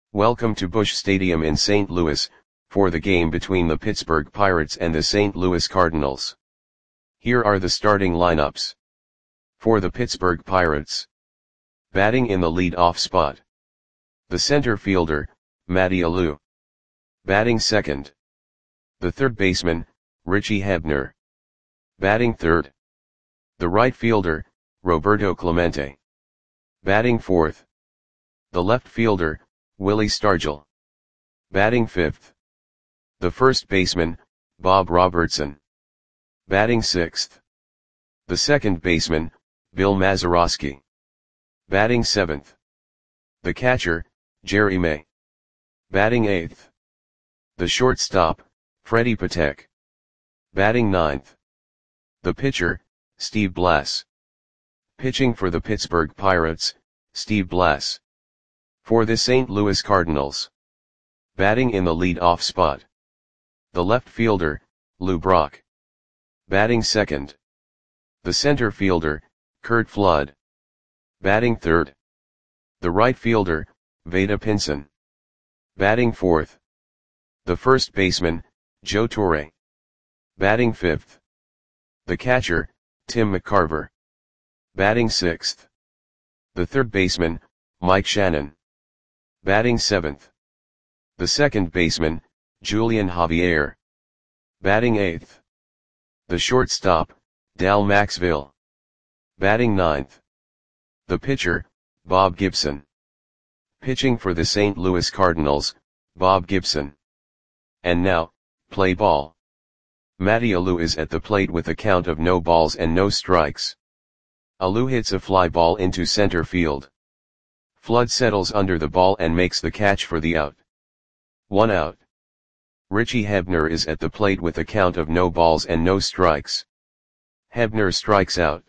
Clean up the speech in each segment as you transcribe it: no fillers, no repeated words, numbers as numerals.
Welcome to Busch Stadium in St. Louis, for the game between the Pittsburgh Pirates and the St. Louis Cardinals. Here are the starting lineups. For the Pittsburgh Pirates. Batting in the lead-off spot. The center fielder, Matty Alou. Batting second. The third baseman, Richie Hebner. Batting third. The right fielder, Roberto Clemente. Batting fourth. The left fielder, Willie Stargell. Batting fifth. The first baseman, Bob Robertson. Batting sixth. The second baseman, Bill Mazeroski. Batting seventh. The catcher, Jerry May. Batting eighth. The shortstop, Freddie Patek. Batting ninth. The pitcher, Steve Blass. Pitching for the Pittsburgh Pirates, Steve Blass. For the St. Louis Cardinals. Batting in the lead-off spot. The left fielder, Lou Brock. Batting second. The center fielder, Curt Flood. Batting third. The right fielder, Vada Pinson. Batting fourth. The first baseman, Joe Torre. Batting fifth. The catcher, Tim McCarver. Batting sixth. The third baseman, Mike Shannon. Batting seventh. The second baseman, Julian Javier. Batting eighth. The shortstop, Dal Maxville. Batting ninth. The pitcher, Bob Gibson. Pitching for the St. Louis Cardinals, Bob Gibson. And now, play ball. Matty Alou is at the plate with a count of no balls and no strikes. Alou hits a fly ball into center field. Flood settles under the ball and makes the catch for the out. 1 out. Richie Hebner is at the plate with a count of no balls and no strikes. Hebner strikes out.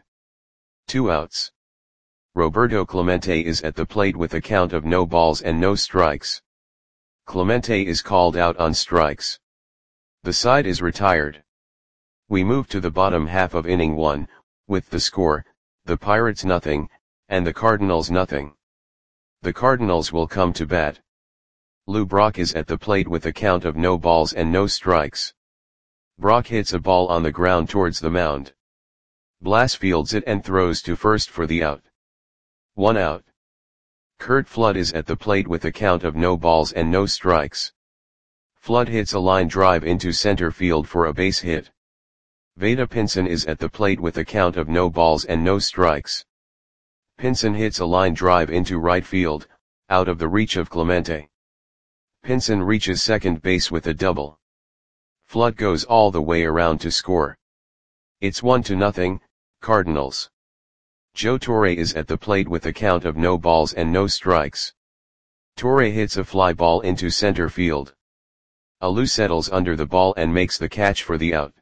2 outs. Roberto Clemente is at the plate with a count of no balls and no strikes. Clemente is called out on strikes. The side is retired. We move to the bottom half of inning 1, with the score, the Pirates nothing, and the Cardinals nothing. The Cardinals will come to bat. Lou Brock is at the plate with a count of no balls and no strikes. Brock hits a ball on the ground towards the mound. Blass fields it and throws to first for the out. 1 out. Curt Flood is at the plate with a count of no balls and no strikes. Flood hits a line drive into center field for a base hit. Vada Pinson is at the plate with a count of no balls and no strikes. Pinson hits a line drive into right field, out of the reach of Clemente. Pinson reaches second base with a double. Flood goes all the way around to score. It's 1-0, Cardinals. Joe Torre is at the plate with a count of no balls and no strikes. Torre hits a fly ball into center field. Alou settles under the ball and makes the catch for the out.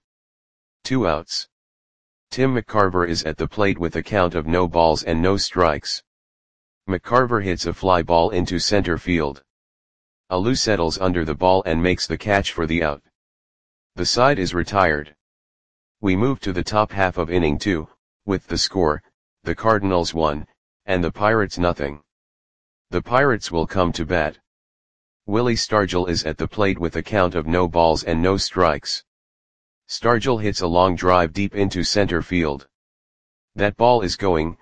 2 outs. Tim McCarver is at the plate with a count of no balls and no strikes. McCarver hits a fly ball into center field. Alou settles under the ball and makes the catch for the out. The side is retired. We move to the top half of inning 2, with the score, the Cardinals 1, and the Pirates nothing. The Pirates will come to bat. Willie Stargell is at the plate with a count of no balls and no strikes. Stargell hits a long drive deep into center field. That ball is gone.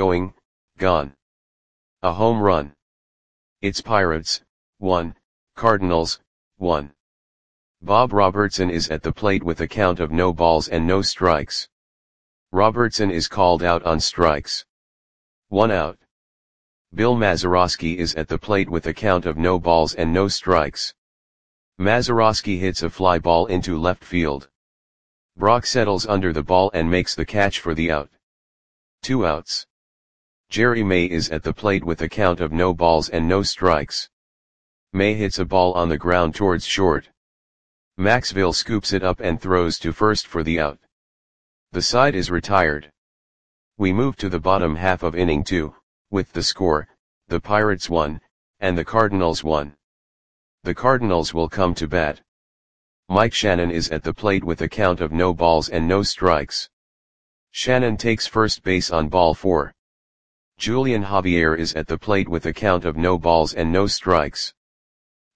A home run. It's Pirates 1, Cardinals 1. Bob Robertson is at the plate with a count of no balls and no strikes. Robertson is called out on strikes. 1 out. Bill Mazeroski is at the plate with a count of no balls and no strikes. Mazeroski hits a fly ball into left field. Brock settles under the ball and makes the catch for the out. 2 outs. Jerry May is at the plate with a count of no balls and no strikes. May hits a ball on the ground towards short. Maxville scoops it up and throws to first for the out. The side is retired. We move to the bottom half of inning 2, with the score, the Pirates 1, and the Cardinals 1. The Cardinals will come to bat. Mike Shannon is at the plate with a count of no balls and no strikes. Shannon takes first base on ball 4. Julian Javier is at the plate with a count of no balls and no strikes.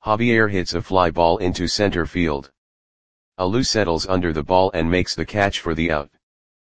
Javier hits a fly ball into center field. Alou settles under the ball and makes the catch for the out.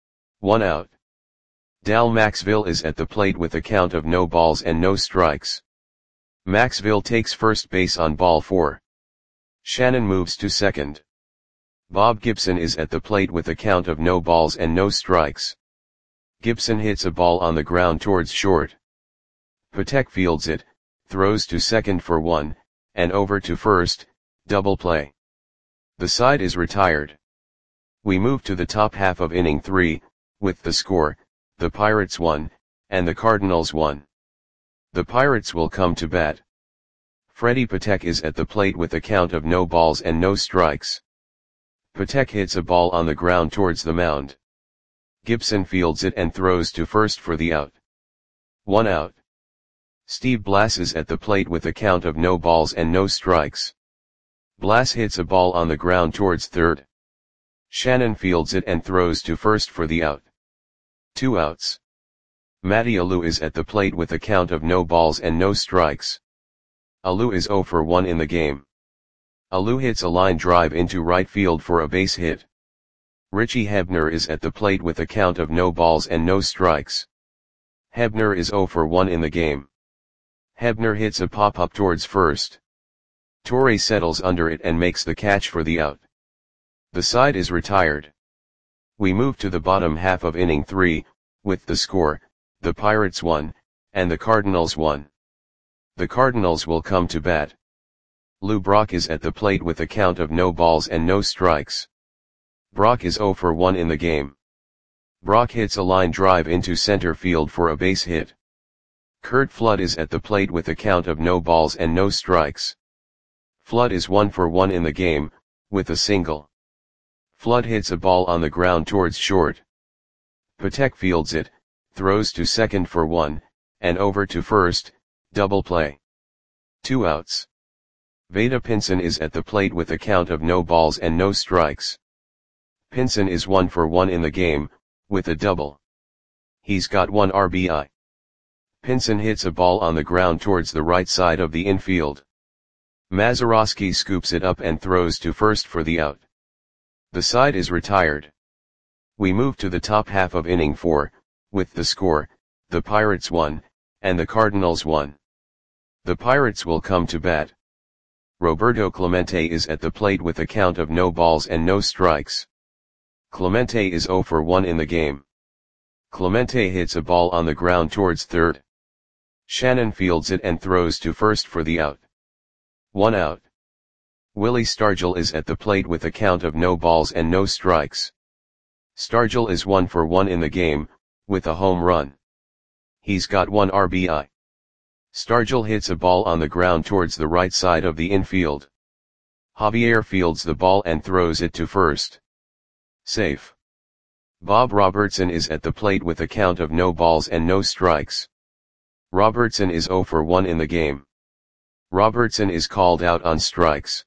1 out. Dal Maxville is at the plate with a count of no balls and no strikes. Maxville takes first base on ball 4. Shannon moves to second. Bob Gibson is at the plate with a count of no balls and no strikes. Gibson hits a ball on the ground towards short. Patek fields it, throws to second for 1, and over to first, double play. The side is retired. We move to the top half of inning 3, with the score, the Pirates 1, and the Cardinals 1. The Pirates will come to bat. Freddie Patek is at the plate with a count of no balls and no strikes. Patek hits a ball on the ground towards the mound. Gibson fields it and throws to first for the out. 1 out. Steve Blass is at the plate with a count of no balls and no strikes. Blass hits a ball on the ground towards third. Shannon fields it and throws to first for the out. 2 outs. Matty Alou is at the plate with a count of no balls and no strikes. Alou is 0 for 1 in the game. Alou hits a line drive into right field for a base hit. Richie Hebner is at the plate with a count of no balls and no strikes. Hebner is 0 for 1 in the game. Hebner hits a pop-up towards first. Torre settles under it and makes the catch for the out. The side is retired. We move to the bottom half of inning 3, with the score, the Pirates 1, and the Cardinals 1. The Cardinals will come to bat. Lou Brock is at the plate with a count of no balls and no strikes. Brock is 0 for 1 in the game. Brock hits a line drive into center field for a base hit. Curt Flood is at the plate with a count of no balls and no strikes. Flood is 1 for 1 in the game, with a single. Flood hits a ball on the ground towards short. Patek fields it, throws to second for 1, and over to first, double play. 2 outs. Veda Pinson is at the plate with a count of no balls and no strikes. Pinson is 1 for 1 in the game, with a double. He's got 1 RBI. Pinson hits a ball on the ground towards the right side of the infield. Mazeroski scoops it up and throws to first for the out. The side is retired. We move to the top half of inning 4, with the score, the Pirates 1, and the Cardinals 1. The Pirates will come to bat. Roberto Clemente is at the plate with a count of no balls and no strikes. Clemente is 0 for 1 in the game. Clemente hits a ball on the ground towards third. Shannon fields it and throws to first for the out. 1 out. Willie Stargell is at the plate with a count of no balls and no strikes. Stargell is 1 for 1 in the game, with a home run. He's got 1 RBI. Stargell hits a ball on the ground towards the right side of the infield. Javier fields the ball and throws it to first. Safe. Bob Robertson is at the plate with a count of no balls and no strikes. Robertson is 0 for 1 in the game. Robertson is called out on strikes.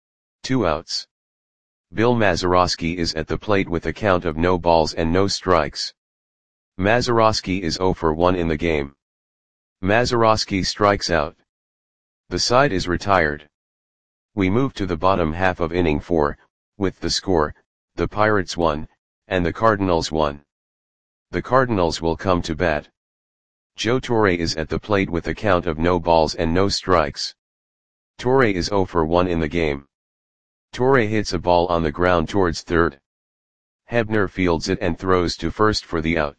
2 outs. Bill Mazeroski is at the plate with a count of no balls and no strikes. Mazeroski is 0 for 1 in the game. Mazeroski strikes out. The side is retired. We move to the bottom half of inning 4, with the score, the Pirates 1, and the Cardinals 1. The Cardinals will come to bat. Joe Torre is at the plate with a count of no balls and no strikes. Torre is 0 for 1 in the game. Torre hits a ball on the ground towards third. Hebner fields it and throws to first for the out.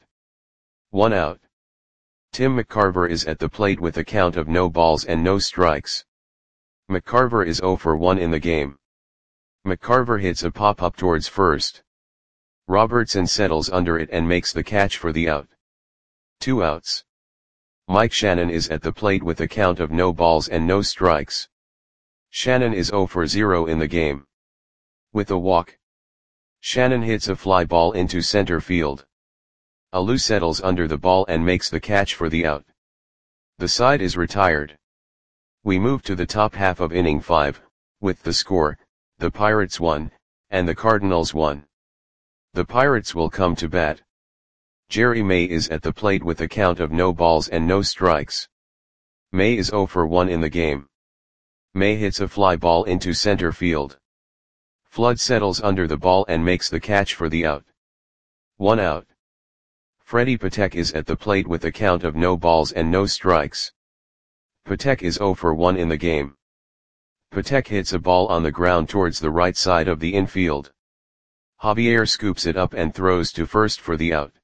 1 out. Tim McCarver is at the plate with a count of no balls and no strikes. McCarver is 0 for 1 in the game. McCarver hits a pop-up towards first. Robertson settles under it and makes the catch for the out. 2 outs. Mike Shannon is at the plate with a count of no balls and no strikes. Shannon is 0 for 0 in the game. With a walk. Shannon hits a fly ball into center field. Alou settles under the ball and makes the catch for the out. The side is retired. We move to the top half of inning 5, with the score, the Pirates 1, and the Cardinals 1. The Pirates will come to bat. Jerry May is at the plate with a count of no balls and no strikes. May is 0 for 1 in the game. May hits a fly ball into center field. Flood settles under the ball and makes the catch for the out. 1 out. Freddie Patek is at the plate with a count of no balls and no strikes. Patek is 0 for 1 in the game. Patek hits a ball on the ground towards the right side of the infield. Javier scoops it up and throws to first for the out.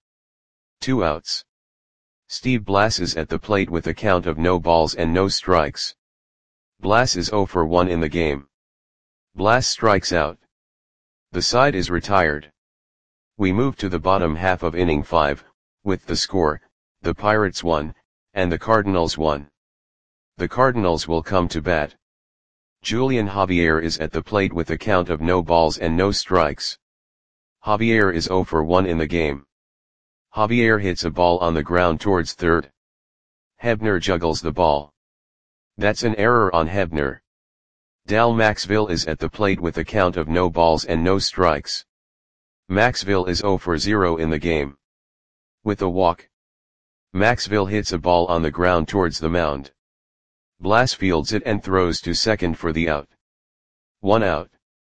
2 outs. Steve Blass is at the plate with a count of no balls and no strikes. Blass is 0 for 1 in the game. Blass strikes out. The side is retired. We move to the bottom half of inning 5, with the score, the Pirates 1, and the Cardinals 1. The Cardinals will come to bat. Julian Javier is at the plate with a count of no balls and no strikes. Javier is 0 for 1 in the game. Javier hits a ball on the ground towards third. Hebner juggles the ball. That's an error on Hebner. Dal Maxville is at the plate with a count of no balls and no strikes. Maxville is 0 for 0 in the game. With a walk. Maxville hits a ball on the ground towards the mound. Blass fields it and throws to second for the out. 1 out.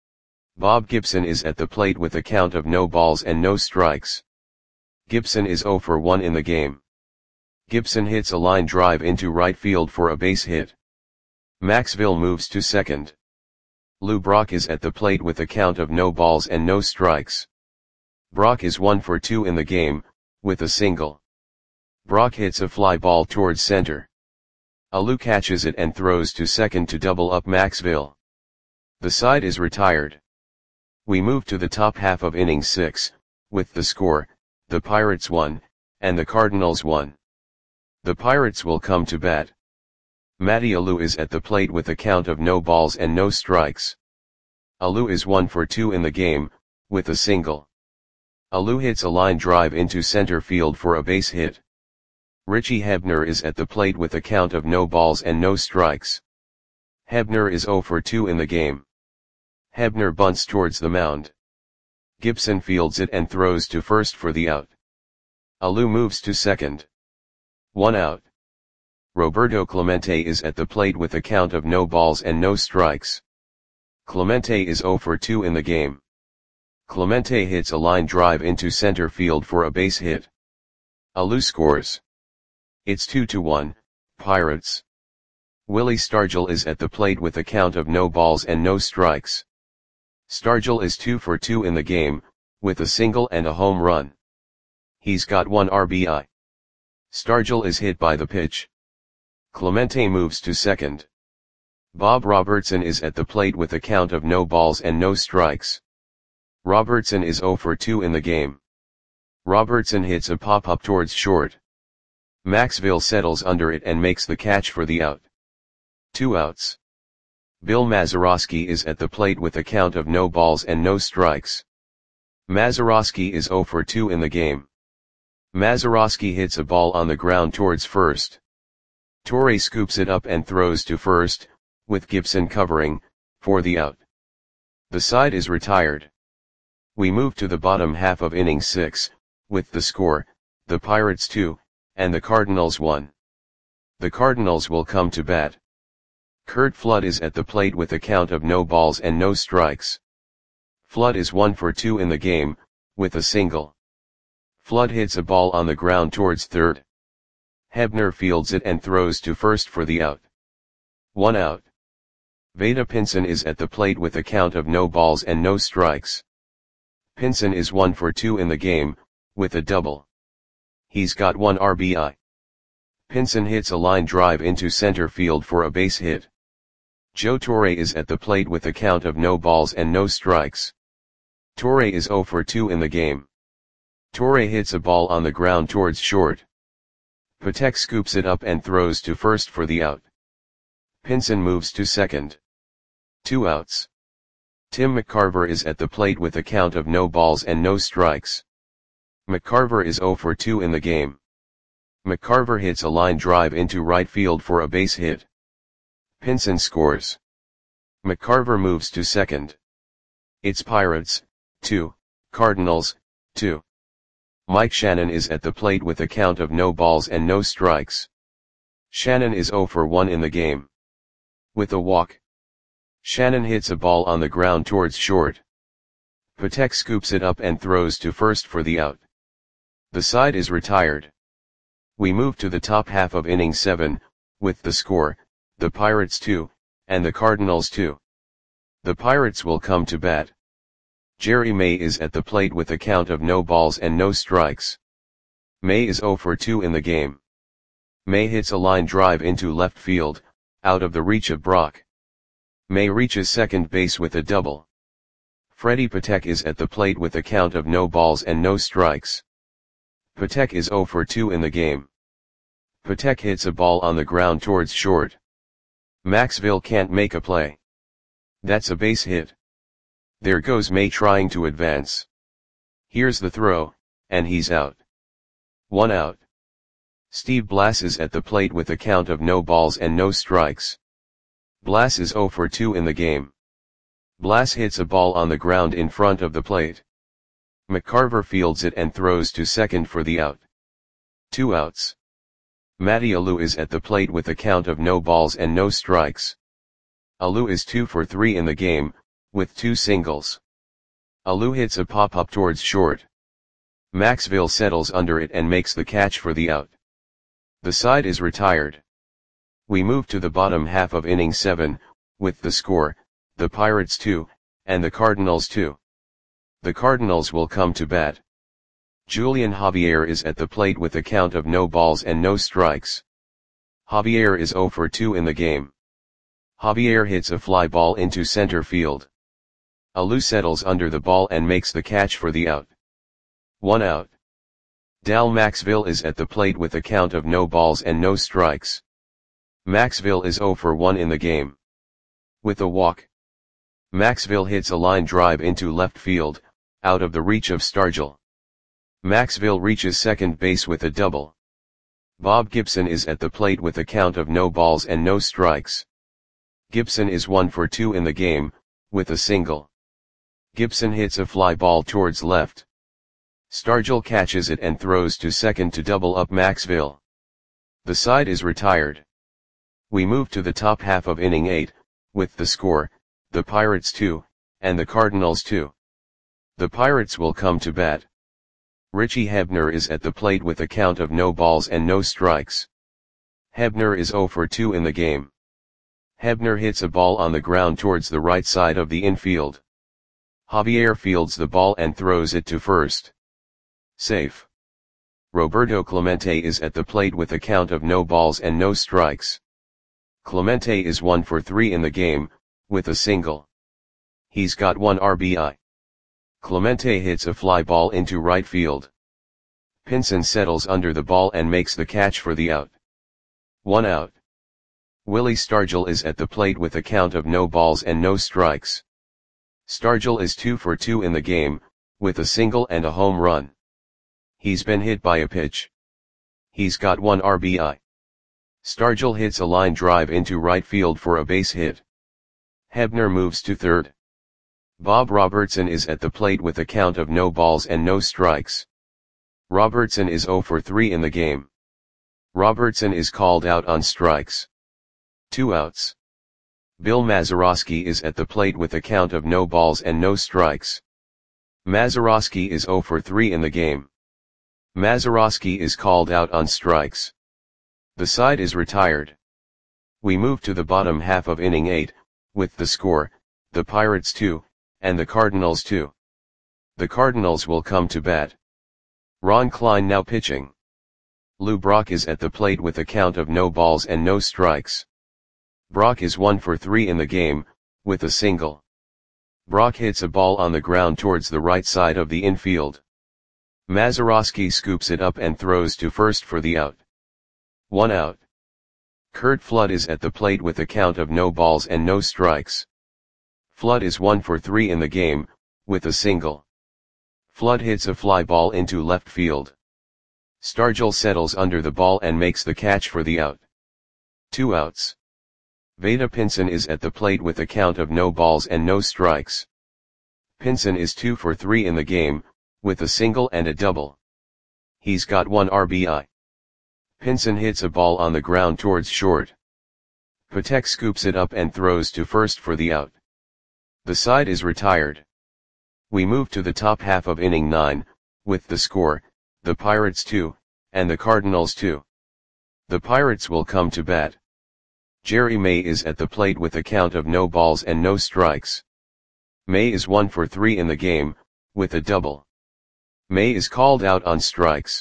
Bob Gibson is at the plate with a count of no balls and no strikes. Gibson is 0 for 1 in the game. Gibson hits a line drive into right field for a base hit. Maxville moves to second. Lou Brock is at the plate with a count of no balls and no strikes. Brock is 1 for 2 in the game, with a single. Brock hits a fly ball towards center. Alou catches it and throws to second to double up Maxville. The side is retired. We move to the top half of inning 6, with the score, the Pirates 1, and the Cardinals 1. The Pirates will come to bat. Matty Alou is at the plate with a count of no balls and no strikes. Alou is 1 for 2 in the game, with a single. Alou hits a line drive into center field for a base hit. Richie Hebner is at the plate with a count of no balls and no strikes. Hebner is 0 for 2 in the game. Hebner bunts towards the mound. Gibson fields it and throws to first for the out. Alou moves to second. 1 out. Roberto Clemente is at the plate with a count of no balls and no strikes. Clemente is 0 for 2 in the game. Clemente hits a line drive into center field for a base hit. Alou scores. It's 2-1, Pirates. Willie Stargell is at the plate with a count of no balls and no strikes. Stargell is 2 for 2 in the game, with a single and a home run. He's got 1 RBI. Stargell is hit by the pitch. Clemente moves to second. Bob Robertson is at the plate with a count of no balls and no strikes. Robertson is 0 for 2 in the game. Robertson hits a pop-up towards short. Maxville settles under it and makes the catch for the out. 2 outs. Bill Mazeroski is at the plate with a count of no balls and no strikes. Mazeroski is 0 for 2 in the game. Mazeroski hits a ball on the ground towards first. Torre scoops it up and throws to first, with Gibson covering, for the out. The side is retired. We move to the bottom half of inning 6, with the score, the Pirates 2, and the Cardinals 1. The Cardinals will come to bat. Curt Flood is at the plate with a count of no balls and no strikes. Flood is 1 for 2 in the game, with a single. Flood hits a ball on the ground towards third. Hebner fields it and throws to first for the out. 1 out. Vada Pinson is at the plate with a count of no balls and no strikes. Pinson is 1 for 2 in the game, with a double. He's got 1 RBI. Pinson hits a line drive into center field for a base hit. Joe Torre is at the plate with a count of no balls and no strikes. Torre is 0 for 2 in the game. Torre hits a ball on the ground towards short. Patek scoops it up and throws to first for the out. Pinson moves to second. 2 outs. Tim McCarver is at the plate with a count of no balls and no strikes. McCarver is 0 for 2 in the game. McCarver hits a line drive into right field for a base hit. Pinson scores. McCarver moves to second. It's Pirates, 2, Cardinals, 2. Mike Shannon is at the plate with a count of no balls and no strikes. Shannon is 0 for 1 in the game. With a walk, Shannon hits a ball on the ground towards short. Patek scoops it up and throws to first for the out. The side is retired. We move to the top half of inning 7, with the score, the Pirates 2, and the Cardinals 2. The Pirates will come to bat. Jerry May is at the plate with a count of no balls and no strikes. May is 0 for 2 in the game. May hits a line drive into left field, out of the reach of Brock. May reaches second base with a double. Freddie Patek is at the plate with a count of no balls and no strikes. Patek is 0 for 2 in the game. Patek hits a ball on the ground towards short. Maxville can't make a play. That's a base hit. There goes May trying to advance. Here's the throw, and he's out. 1 out. Steve Blass is at the plate with a count of no balls and no strikes. Blass is 0 for 2 in the game. Blass hits a ball on the ground in front of the plate. McCarver fields it and throws to second for the out. 2 outs. Matty Alou is at the plate with a count of no balls and no strikes. Alou is 2 for 3 in the game, with 2 singles. Alou hits a pop-up towards short. Maxville settles under it and makes the catch for the out. The side is retired. We move to the bottom half of inning 7, with the score, the Pirates 2, and the Cardinals 2. The Cardinals will come to bat. Julian Javier is at the plate with a count of no balls and no strikes. Javier is 0 for 2 in the game. Javier hits a fly ball into center field. Alou settles under the ball and makes the catch for the out. 1 out. Dal Maxville is at the plate with a count of no balls and no strikes. Maxville is 0 for 1 in the game. With a walk. Maxville hits a line drive into left field, out of the reach of Stargell. Maxville reaches second base with a double. Bob Gibson is at the plate with a count of no balls and no strikes. Gibson is 1 for 2 in the game, with a single. Gibson hits a fly ball towards left. Stargell catches it and throws to second to double up Maxville. The side is retired. We move to the top half of inning 8, with the score, the Pirates 2, and the Cardinals 2. The Pirates will come to bat. Richie Hebner is at the plate with a count of no balls and no strikes. Hebner is 0 for 2 in the game. Hebner hits a ball on the ground towards the right side of the infield. Javier fields the ball and throws it to first. Safe. Roberto Clemente is at the plate with a count of no balls and no strikes. Clemente is 1 for 3 in the game, with a single. He's got 1 RBI. Clemente hits a fly ball into right field. Pinson settles under the ball and makes the catch for the out. 1 out. Willie Stargell is at the plate with a count of no balls and no strikes. Stargell is 2 for 2 in the game, with a single and a home run. He's been hit by a pitch. He's got 1 RBI. Stargell hits a line drive into right field for a base hit. Hebner moves to third. Bob Robertson is at the plate with a count of no balls and no strikes. Robertson is 0 for 3 in the game. Robertson is called out on strikes. 2 outs. Bill Mazeroski is at the plate with a count of no balls and no strikes. Mazeroski is 0 for 3 in the game. Mazeroski is called out on strikes. The side is retired. We move to the bottom half of inning 8, with the score, the Pirates 2, and the Cardinals 2. The Cardinals will come to bat. Ron Klein now pitching. Lou Brock is at the plate with a count of no balls and no strikes. Brock is 1 for 3 in the game, with a single. Brock hits a ball on the ground towards the right side of the infield. Mazeroski scoops it up and throws to first for the out. 1 out. Curt Flood is at the plate with a count of no balls and no strikes. Flood is 1 for 3 in the game, with a single. Flood hits a fly ball into left field. Stargell settles under the ball and makes the catch for the out. 2 outs. Vada Pinson is at the plate with a count of no balls and no strikes. Pinson is 2 for 3 in the game, with a single and a double. He's got 1 RBI. Pinson hits a ball on the ground towards short. Patek scoops it up and throws to first for the out. The side is retired. We move to the top half of inning 9, with the score, the Pirates 2, and the Cardinals 2. The Pirates will come to bat. Jerry May is at the plate with a count of no balls and no strikes. May is 1 for 3 in the game, with a double. May is called out on strikes.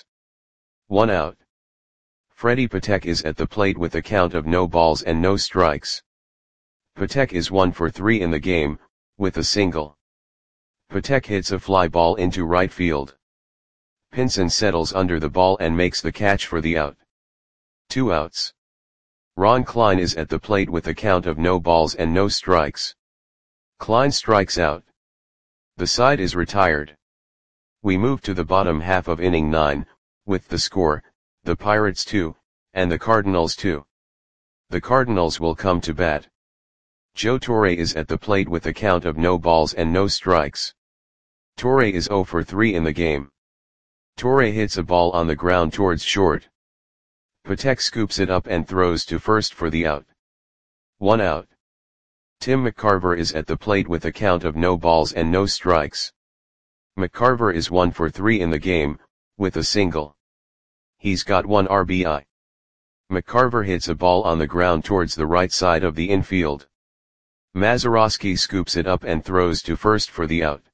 1 out. Freddie Patek is at the plate with a count of no balls and no strikes. Patek is 1 for 3 in the game, with a single. Patek hits a fly ball into right field. Pinson settles under the ball and makes the catch for the out. 2 outs. Ron Klein is at the plate with a count of no balls and no strikes. Klein strikes out. The side is retired. We move to the bottom half of inning 9, with the score, the Pirates 2, and the Cardinals 2. The Cardinals will come to bat. Joe Torre is at the plate with a count of no balls and no strikes. Torre is 0 for 3 in the game. Torre hits a ball on the ground towards short. Patek scoops it up and throws to first for the out. 1 out. Tim McCarver is at the plate with a count of no balls and no strikes. McCarver is 1 for 3 in the game, with a single. He's got 1 RBI. McCarver hits a ball on the ground towards the right side of the infield. Mazeroski scoops it up and throws to first for the out.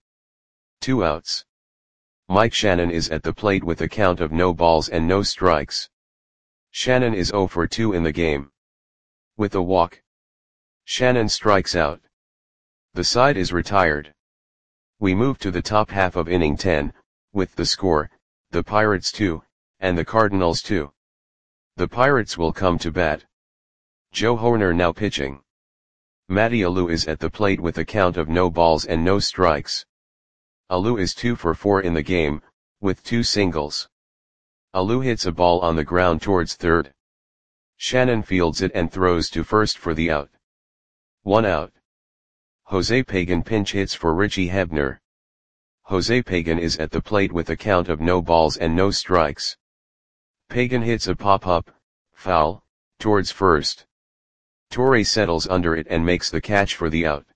2 outs. Mike Shannon is at the plate with a count of no balls and no strikes. Shannon is 0 for 2 in the game. With a walk. Shannon strikes out. The side is retired. We move to the top half of inning 10, with the score, the Pirates 2, and the Cardinals 2. The Pirates will come to bat. Joe Hoerner now pitching. Matty Alou is at the plate with a count of no balls and no strikes. Alou is 2 for 4 in the game, with 2 singles. Alou hits a ball on the ground towards third. Shannon fields it and throws to first for the out. 1 out. Jose Pagan pinch hits for Richie Hebner. Jose Pagan is at the plate with a count of no balls and no strikes. Pagan hits a pop-up, foul, towards first. Torre settles under it and makes the catch for the out.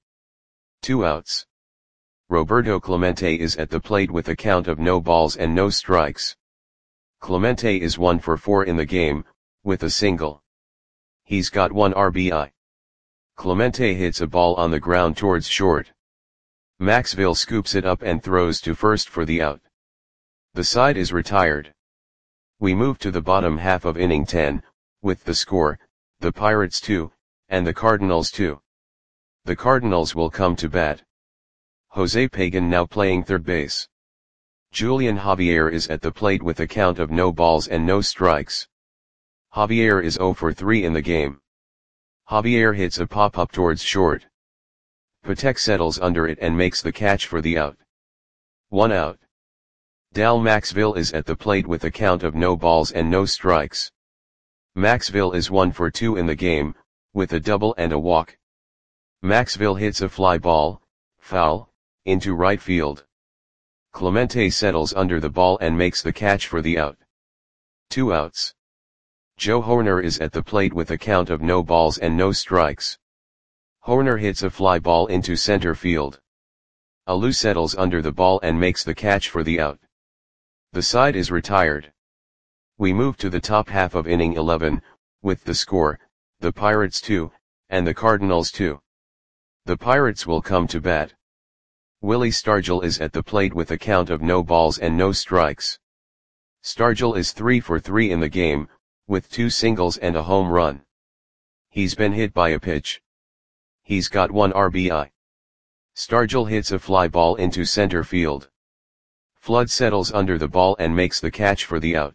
2 outs. Roberto Clemente is at the plate with a count of no balls and no strikes. Clemente is 1 for 4 in the game, with a single. He's got 1 RBI. Clemente hits a ball on the ground towards short. Maxville scoops it up and throws to first for the out. The side is retired. We move to the bottom half of inning 10, with the score, the Pirates 2, and the Cardinals 2. The Cardinals will come to bat. Jose Pagan now playing third base. Julian Javier is at the plate with a count of no balls and no strikes. Javier is 0 for 3 in the game. Javier hits a pop-up towards short. Patek settles under it and makes the catch for the out. 1 out. Dal Maxville is at the plate with a count of no balls and no strikes. Maxville is 1 for 2 in the game, with a double and a walk. Maxville hits a fly ball, foul, into right field. Clemente settles under the ball and makes the catch for the out. 2 outs. Joe Hoerner is at the plate with a count of no balls and no strikes. Hoerner hits a fly ball into center field. Alou settles under the ball and makes the catch for the out. The side is retired. We move to the top half of inning 11, with the score, the Pirates 2, and the Cardinals 2. The Pirates will come to bat. Willie Stargell is at the plate with a count of no balls and no strikes. Stargell is 3 for 3 in the game, with 2 singles and a home run. He's been hit by a pitch. He's got 1 RBI. Stargell hits a fly ball into center field. Flood settles under the ball and makes the catch for the out.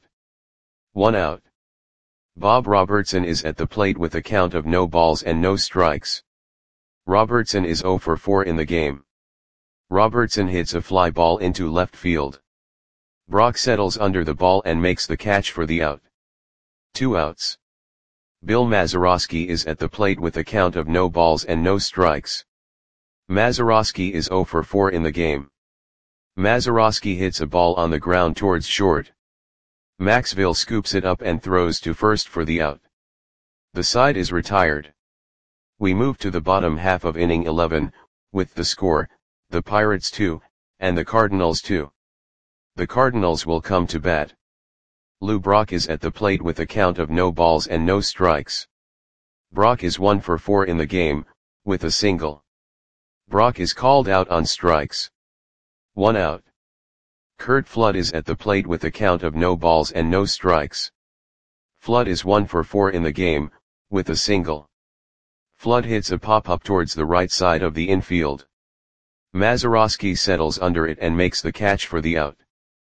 1 out. Bob Robertson is at the plate with a count of no balls and no strikes. Robertson is 0 for 4 in the game. Robertson hits a fly ball into left field. Brock settles under the ball and makes the catch for the out. 2 outs. Bill Mazeroski is at the plate with a count of no balls and no strikes. Mazeroski is 0 for 4 in the game. Mazeroski hits a ball on the ground towards short. Maxville scoops it up and throws to first for the out. The side is retired. We move to the bottom half of inning 11, with the score, the Pirates 2, and the Cardinals 2. The Cardinals will come to bat. Lou Brock is at the plate with a count of no balls and no strikes. Brock is 1 for 4 in the game, with a single. Brock is called out on strikes. 1 out. Curt Flood is at the plate with a count of no balls and no strikes. Flood is 1 for 4 in the game, with a single. Flood hits a pop-up towards the right side of the infield. Mazeroski settles under it and makes the catch for the out.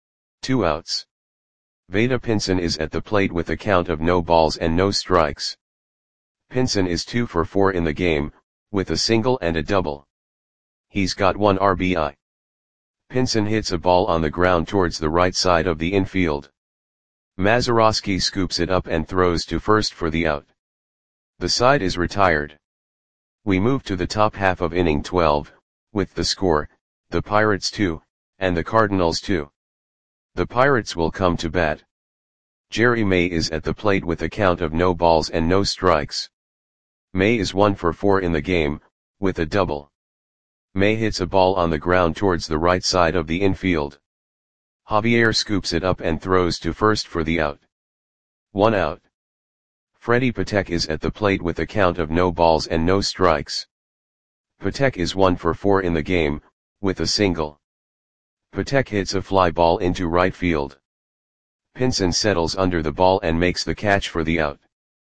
2 outs. Vada Pinson is at the plate with a count of no balls and no strikes. Pinson is 2 for 4 in the game, with a single and a double. He's got 1 RBI. Pinson hits a ball on the ground towards the right side of the infield. Mazeroski scoops it up and throws to first for the out. The side is retired. We move to the top half of inning 12, with the score, the Pirates 2, and the Cardinals 2. The Pirates will come to bat. Jerry May is at the plate with a count of no balls and no strikes. May is 1 for 4 in the game, with a double. May hits a ball on the ground towards the right side of the infield. Javier scoops it up and throws to first for the out. 1 out. Freddie Patek is at the plate with a count of no balls and no strikes. Patek is 1 for 4 in the game, with a single. Patek hits a fly ball into right field. Pinson settles under the ball and makes the catch for the out.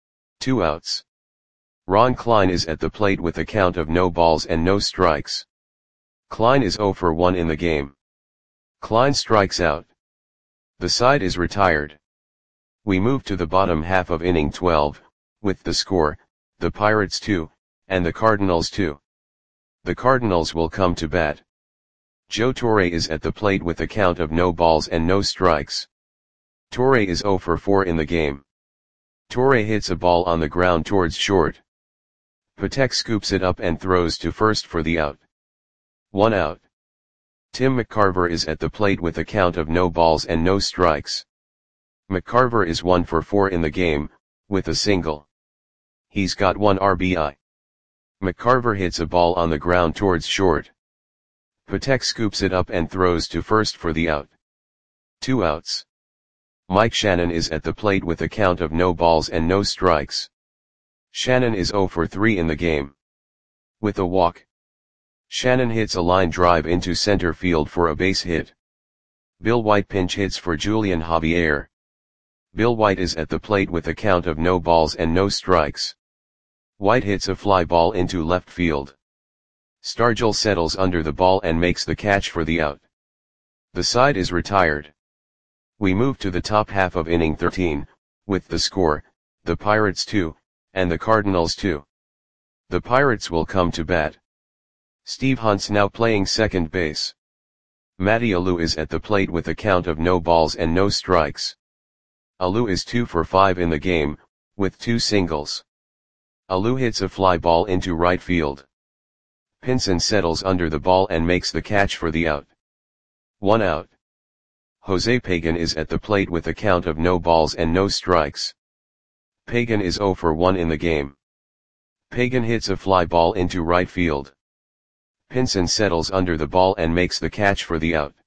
2 outs. Ron Klein is at the plate with a count of no balls and no strikes. Klein is 0 for 1 in the game. Klein strikes out. The side is retired. We move to the bottom half of inning 12, with the score, the Pirates 2, and the Cardinals 2. The Cardinals will come to bat. Joe Torre is at the plate with a count of no balls and no strikes. Torre is 0 for 4 in the game. Torre hits a ball on the ground towards short. Patek scoops it up and throws to first for the out. 1 out. Tim McCarver is at the plate with a count of no balls and no strikes. McCarver is 1 for 4 in the game, with a single. He's got 1 RBI. McCarver hits a ball on the ground towards short. Patek scoops it up and throws to first for the out. 2 outs. Mike Shannon is at the plate with a count of no balls and no strikes. Shannon is 0 for 3 in the game. With a walk. Shannon hits a line drive into center field for a base hit. Bill White pinch hits for Julian Javier. Bill White is at the plate with a count of no balls and no strikes. White hits a fly ball into left field. Stargell settles under the ball and makes the catch for the out. The side is retired. We move to the top half of inning 13, with the score, the Pirates 2, and the Cardinals 2. The Pirates will come to bat. Steve Hunt's now playing second base. Matty Alou is at the plate with a count of no balls and no strikes. Alou is 2 for 5 in the game, with 2 singles. Alou hits a fly ball into right field. Pinson settles under the ball and makes the catch for the out. 1 out. Jose Pagan is at the plate with a count of no balls and no strikes. Pagan is 0 for 1 in the game. Pagan hits a fly ball into right field. Pinson settles under the ball and makes the catch for the out.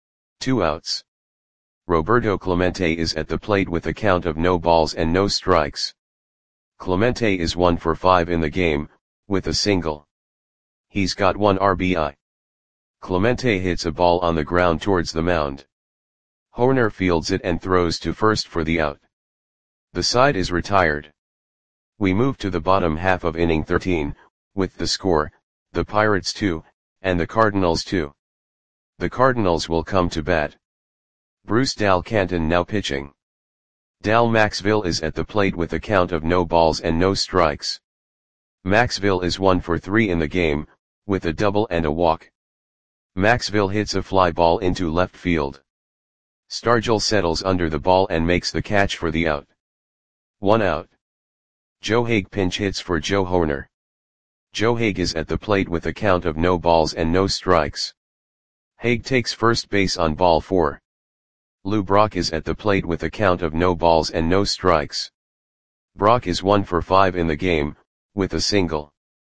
2 outs. Roberto Clemente is at the plate with a count of no balls and no strikes. Clemente is 1 for 5 in the game, with a single. He's got 1 RBI. Clemente hits a ball on the ground towards the mound. Hoerner fields it and throws to first for the out. The side is retired. We move to the bottom half of inning 13, with the score, the Pirates 2, and the Cardinals 2. The Cardinals will come to bat. Bruce Dal Canton now pitching. Dal Maxville is at the plate with a count of no balls and no strikes. Maxville is 1 for 3 in the game, with a double and a walk. Maxville hits a fly ball into left field. Stargell settles under the ball and makes the catch for the out. 1 out. Joe Haig pinch hits for Joe Hoerner. Joe Haig is at the plate with a count of no balls and no strikes. Haig takes first base on ball 4. Lou Brock is at the plate with a count of no balls and no strikes. Brock is 1 for 5 in the game, with a single.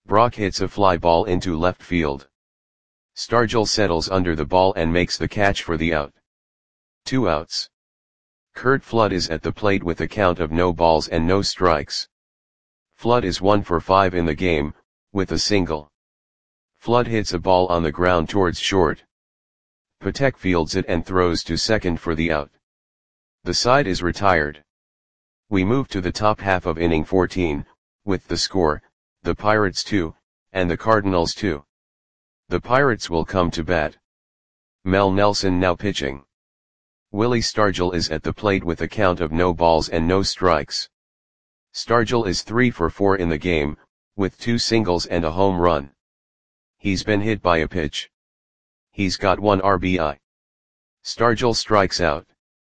Brock hits a fly ball into left field. Stargell settles under the ball and makes the catch for the out. 2 outs. Curt Flood is at the plate with a count of no balls and no strikes. Flood is 1 for 5 in the game, with a single. Flood hits a ball on the ground towards short. Patek fields it and throws to second for the out. The side is retired. We move to the top half of inning 14, with the score, the Pirates 2, and the Cardinals 2. The Pirates will come to bat. Mel Nelson now pitching. Willie Stargell is at the plate with a count of no balls and no strikes. Stargell is 3 for 4 in the game, with 2 singles and a home run. He's been hit by a pitch. He's got 1 RBI. Stargell strikes out.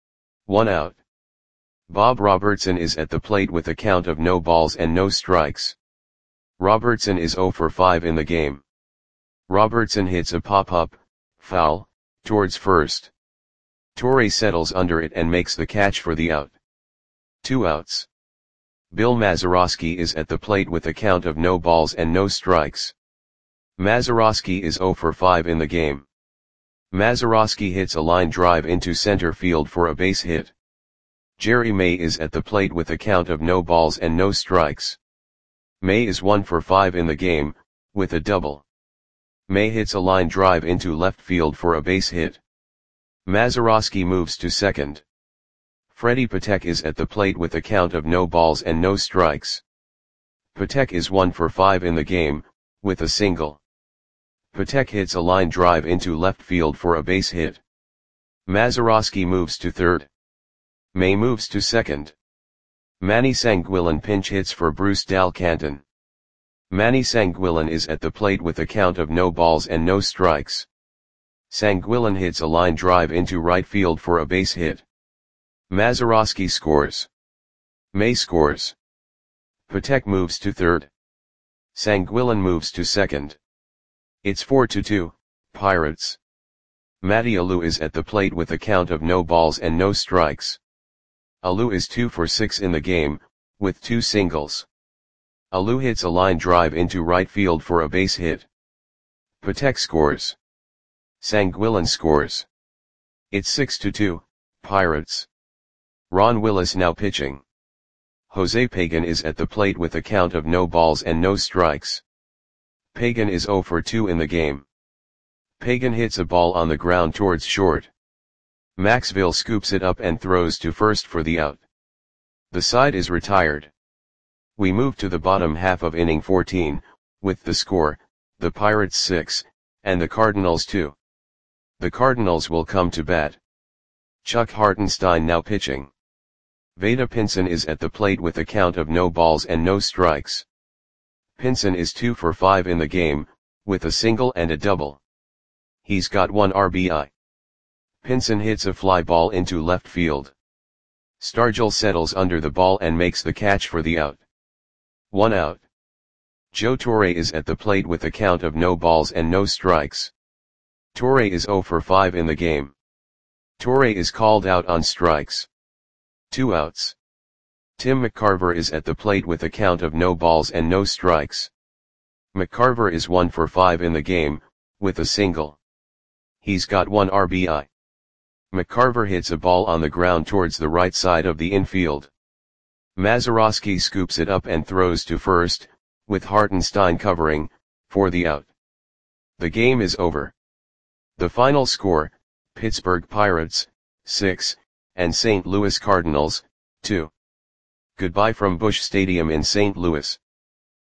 1 out. Bob Robertson is at the plate with a count of no balls and no strikes. Robertson is 0 for 5 in the game. Robertson hits a pop-up, foul, towards first. Torre settles under it and makes the catch for the out. 2 outs. Bill Mazeroski is at the plate with a count of no balls and no strikes. Mazeroski is 0 for 5 in the game. Mazeroski hits a line drive into center field for a base hit. Jerry May is at the plate with a count of no balls and no strikes. May is 1 for 5 in the game, with a double. May hits a line drive into left field for a base hit. Mazeroski moves to second. Freddie Patek is at the plate with a count of no balls and no strikes. Patek is 1 for 5 in the game, with a single. Patek hits a line drive into left field for a base hit. Mazeroski moves to third. May moves to second. Manny Sanguillen pinch hits for Bruce Dal Canton. Manny Sanguillen is at the plate with a count of no balls and no strikes. Sanguillen hits a line drive into right field for a base hit. Mazeroski scores. May scores. Patek moves to third. Sanguillen moves to second. It's 4-2, Pirates. Matty Alou is at the plate with a count of no balls and no strikes. Alou is 2 for 6 in the game, with 2 singles. Alou hits a line drive into right field for a base hit. Patek scores. Sanguillen scores. It's 6-2, Pirates. Ron Willis now pitching. Jose Pagan is at the plate with a count of no balls and no strikes. Pagan is 0 for 2 in the game. Pagan hits a ball on the ground towards short. Maxville scoops it up and throws to first for the out. The side is retired. We move to the bottom half of inning 14, with the score, the Pirates 6, and the Cardinals 2. The Cardinals will come to bat. Chuck Hartenstein now pitching. Vada Pinson is at the plate with a count of no balls and no strikes. Pinson is 2 for 5 in the game, with a single and a double. He's got 1 RBI. Pinson hits a fly ball into left field. Stargell settles under the ball and makes the catch for the out. 1 out. Joe Torre is at the plate with a count of no balls and no strikes. Torre is 0 for 5 in the game. Torre is called out on strikes. 2 outs. Tim McCarver is at the plate with a count of no balls and no strikes. McCarver is 1 for 5 in the game, with a single. He's got 1 RBI. McCarver hits a ball on the ground towards the right side of the infield. Mazeroski scoops it up and throws to first, with Hartenstein covering, for the out. The game is over. The final score, Pittsburgh Pirates, 6, and St. Louis Cardinals, 2. Goodbye from Busch Stadium in St. Louis.